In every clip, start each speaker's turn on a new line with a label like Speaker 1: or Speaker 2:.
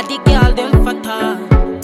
Speaker 1: all the girl them fatter.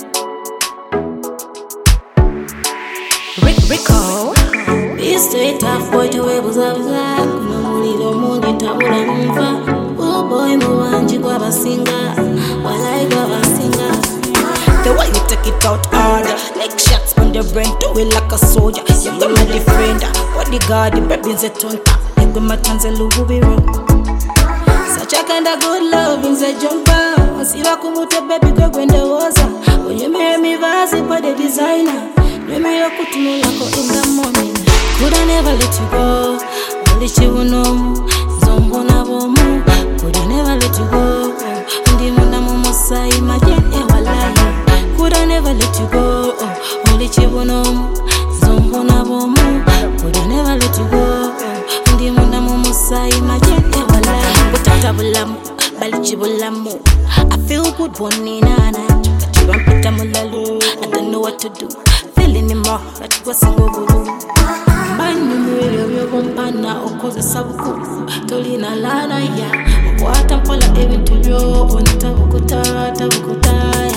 Speaker 1: Rico.
Speaker 2: This straight tough boy to we buzabuza kuno muliro mungi tabula mva. Oh boy muwanji kwa basinga walai kwa basinga.
Speaker 1: The way you take it out hard, like shots on the brain, do it like a soldier. You got my defender, what the guard, the baby's a tonta. You got my tanzelu be wrong.
Speaker 2: Such a kind of good love in the jumper. Siva kumuta baby kwa gwende woza. When you marry me vazi for the designer. You may have put me like in the morning. Could I never let you go? Only she will know. Zombo na bomu. Could I never let you go? Ndi munda mumosa imagine ewalai. Could I never let you go? Only she will know. Zombo na bomu. Could I never let you go? Ndi munda mumosa imagine ewalai.
Speaker 1: Butatabulamu, balichibulamu. I feel good boni nana. Katiwampita mulalu. I don't know what to do. Feeling in my heart, what's a go?
Speaker 2: Manu mwere myogompana okoze sabuku tolina lana ya watampola ebintu byo ontabukuta tabukutaya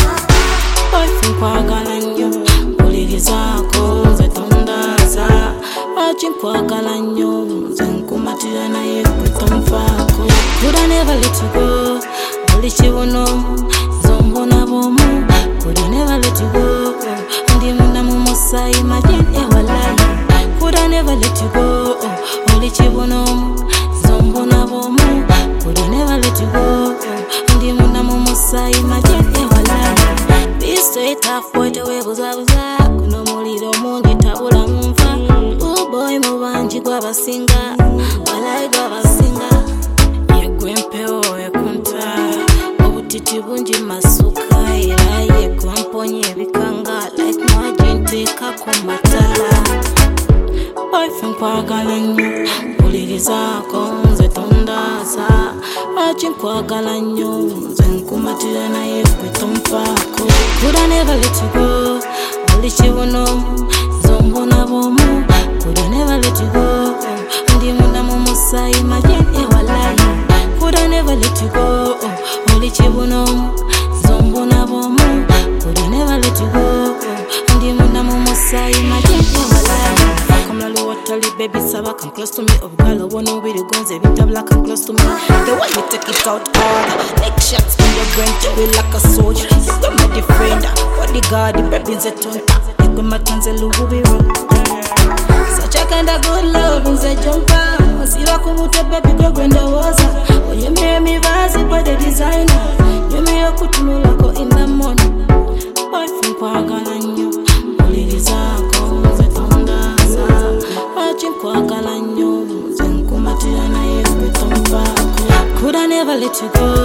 Speaker 2: oifu kwagala nnyo mpulirizaako nze tondaza lwaki nkwagala nnyo nze nkumatira naye gwe tonfaako. Could I never let you go? Buli kibonomu zombona bomu. Could I never let you go? Ndi munda mumosa imagine ewalai. Could I never let you go? Only chibonomu zombona bomu. Could I never let you go? Ndi munda mumosa imagine ewalai. Be straight tough boy to we buzabuza kuno muliro mungi tabula mva. Oh boy mubanji kwa basinga walai kwa basinga. Yegwe mpeo ekunta obutiti bungi masuka era yegwe mponye ebikanga like margin teka ku matala. Boyfriend kwagala nnyo mpulirizaako nze tondaza lwaki nkwagala nnyo nze nkumatira naye gwe tonfaako. Could I never let you go? Buli kibonomu zombona bomu. Could I never let you go? Ndi munda mumosa imagine ewalai. Could I never let you go? Buli kibonomu zombona bomu. Could I never let you go? Ndi munda mumosa imagine ewalai.
Speaker 1: Baby, Saba, come close to me. Of girl, I wanna be the guns, every tabla come close to me. The way you take it out hard, like shots on the brain, do it like a soldier. You got my defender, what the guard, the baby's a tonta. You got my tanzelu be wrong.
Speaker 2: Such a kind of good love in the jumper. Siva kumuta baby kwa gwende woza. When you marry me vazi for the designer. You may have put me like in the morning. Boyfriend kwagala nnyo mpulirizaako nze tondaza lwaki nkwagala nnyo nze nkumatira naye gwe tonfaako. Could I never let you go?